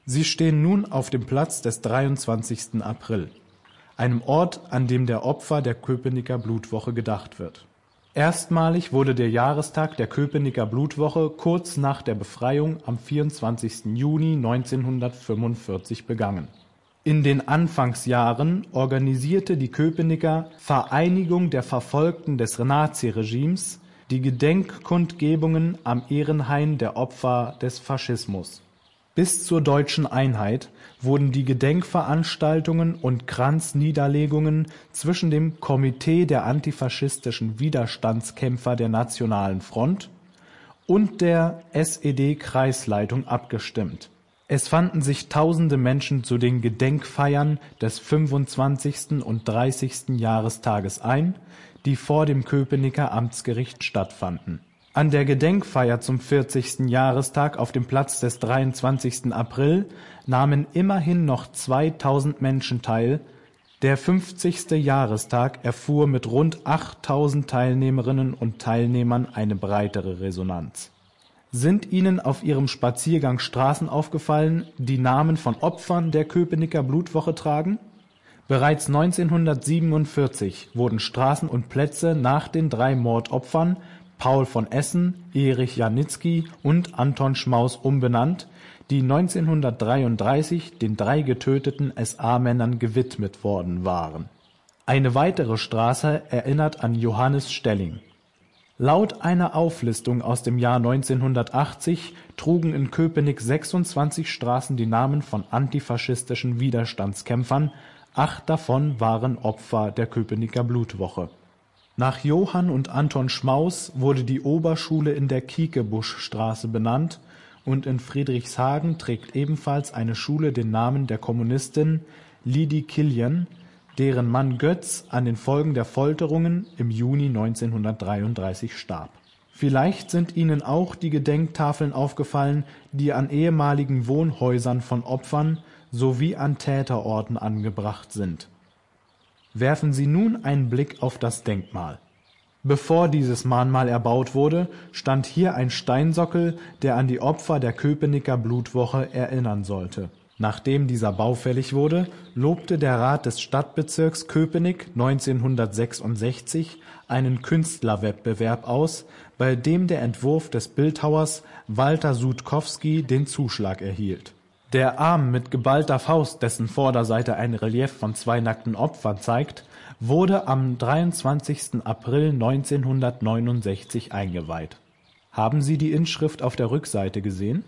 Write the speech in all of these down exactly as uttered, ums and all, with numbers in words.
Sie stehen nun auf dem Platz des dreiundzwanzigsten April, einem Ort, an dem der Opfer der Köpenicker Blutwoche gedacht wird. Erstmalig wurde der Jahrestag der Köpenicker Blutwoche kurz nach der Befreiung am vierundzwanzigsten Juni neunzehnhundertfünfundvierzig begangen. In den Anfangsjahren organisierte die Köpenicker Vereinigung der Verfolgten des Naziregimes die Gedenkkundgebungen am Ehrenhain der Opfer des Faschismus. Bis zur deutschen Einheit wurden die Gedenkveranstaltungen und Kranzniederlegungen zwischen dem Komitee der antifaschistischen Widerstandskämpfer der Nationalen Front und der S E D-Kreisleitung abgestimmt. Es fanden sich tausende Menschen zu den Gedenkfeiern des fünfundzwanzigsten und dreißigsten Jahrestages ein, die vor dem Köpenicker Amtsgericht stattfanden. An der Gedenkfeier zum vierzigsten Jahrestag auf dem Platz des dreiundzwanzigsten April nahmen immerhin noch zweitausend Menschen teil. Der fünfzigste Jahrestag erfuhr mit rund achttausend Teilnehmerinnen und Teilnehmern eine breitere Resonanz. Sind Ihnen auf Ihrem Spaziergang Straßen aufgefallen, die Namen von Opfern der Köpenicker Blutwoche tragen? Bereits neunzehnhundertsiebenundvierzig wurden Straßen und Plätze nach den drei Mordopfern Paul von Essen, Erich Janitzky und Anton Schmaus umbenannt, die neunzehnhundertdreiunddreißig den drei getöteten S A-Männern gewidmet worden waren. Eine weitere Straße erinnert an Johannes Stelling. Laut einer Auflistung aus dem Jahr neunzehnhundertachtzig trugen in Köpenick sechsundzwanzig Straßen die Namen von antifaschistischen Widerstandskämpfern, acht davon waren Opfer der Köpenicker Blutwoche. Nach Johann und Anton Schmaus wurde die Oberschule in der Kiekebuschstraße benannt und in Friedrichshagen trägt ebenfalls eine Schule den Namen der Kommunistin Lydie Killian, deren Mann Götz an den Folgen der Folterungen im Juni neunzehnhundertdreiunddreißig starb. Vielleicht sind Ihnen auch die Gedenktafeln aufgefallen, die an ehemaligen Wohnhäusern von Opfern sowie an Täterorten angebracht sind. Werfen Sie nun einen Blick auf das Denkmal. Bevor dieses Mahnmal erbaut wurde, stand hier ein Steinsockel, der an die Opfer der Köpenicker Blutwoche erinnern sollte. Nachdem dieser baufällig wurde, lobte der Rat des Stadtbezirks Köpenick neunzehnhundertsechsundsechzig einen Künstlerwettbewerb aus, bei dem der Entwurf des Bildhauers Walter Sutkowski den Zuschlag erhielt. Der Arm mit geballter Faust, dessen Vorderseite ein Relief von zwei nackten Opfern zeigt, wurde am dreiundzwanzigsten April neunzehnhundertneunundsechzig eingeweiht. Haben Sie die Inschrift auf der Rückseite gesehen?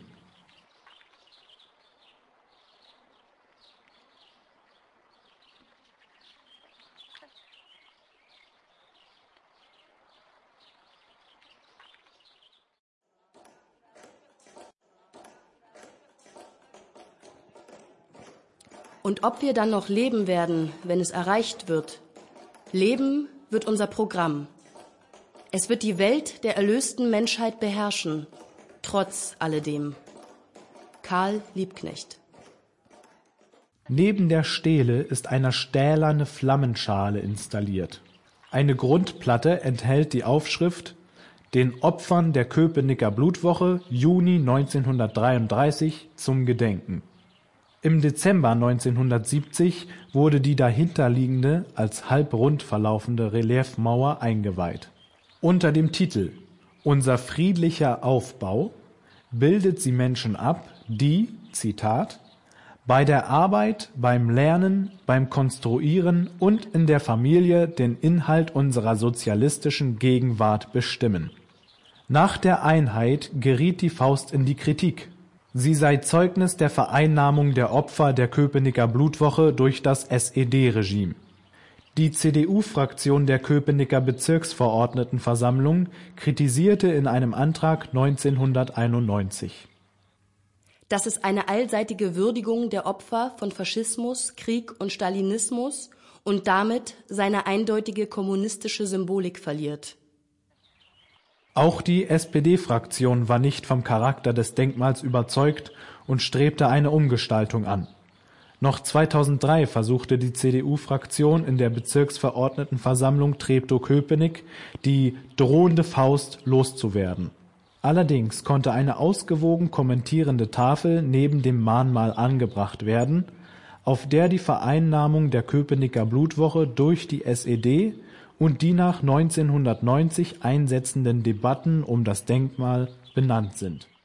Und ob wir dann noch leben werden, wenn es erreicht wird. Leben wird unser Programm. Es wird die Welt der erlösten Menschheit beherrschen, trotz alledem. Karl Liebknecht. Neben der Stele ist eine stählerne Flammenschale installiert. Eine Grundplatte enthält die Aufschrift »Den Opfern der Köpenicker Blutwoche Juni neunzehnhundertdreiunddreißig zum Gedenken«. Im Dezember neunzehnhundertsiebzig wurde die dahinterliegende, als halbrund verlaufende Reliefmauer eingeweiht. Unter dem Titel »Unser friedlicher Aufbau« bildet sie Menschen ab, die, Zitat, »bei der Arbeit, beim Lernen, beim Konstruieren und in der Familie den Inhalt unserer sozialistischen Gegenwart bestimmen.« Nach der Einheit geriet die Faust in die Kritik. Sie sei Zeugnis der Vereinnahmung der Opfer der Köpenicker Blutwoche durch das S E D-Regime. Die C D U-Fraktion der Köpenicker Bezirksverordnetenversammlung kritisierte in einem Antrag neunzehnhunderteinundneunzig. Dass es eine allseitige Würdigung der Opfer von Faschismus, Krieg und Stalinismus und damit seine eindeutige kommunistische Symbolik verliert. Auch die S P D-Fraktion war nicht vom Charakter des Denkmals überzeugt und strebte eine Umgestaltung an. Noch zweitausenddrei versuchte die C D U-Fraktion in der Bezirksverordnetenversammlung Treptow-Köpenick, die drohende Faust loszuwerden. Allerdings konnte eine ausgewogen kommentierende Tafel neben dem Mahnmal angebracht werden, auf der die Vereinnahmung der Köpenicker Blutwoche durch die S E D und die nach neunzehnhundertneunzig einsetzenden Debatten um das Denkmal benannt sind.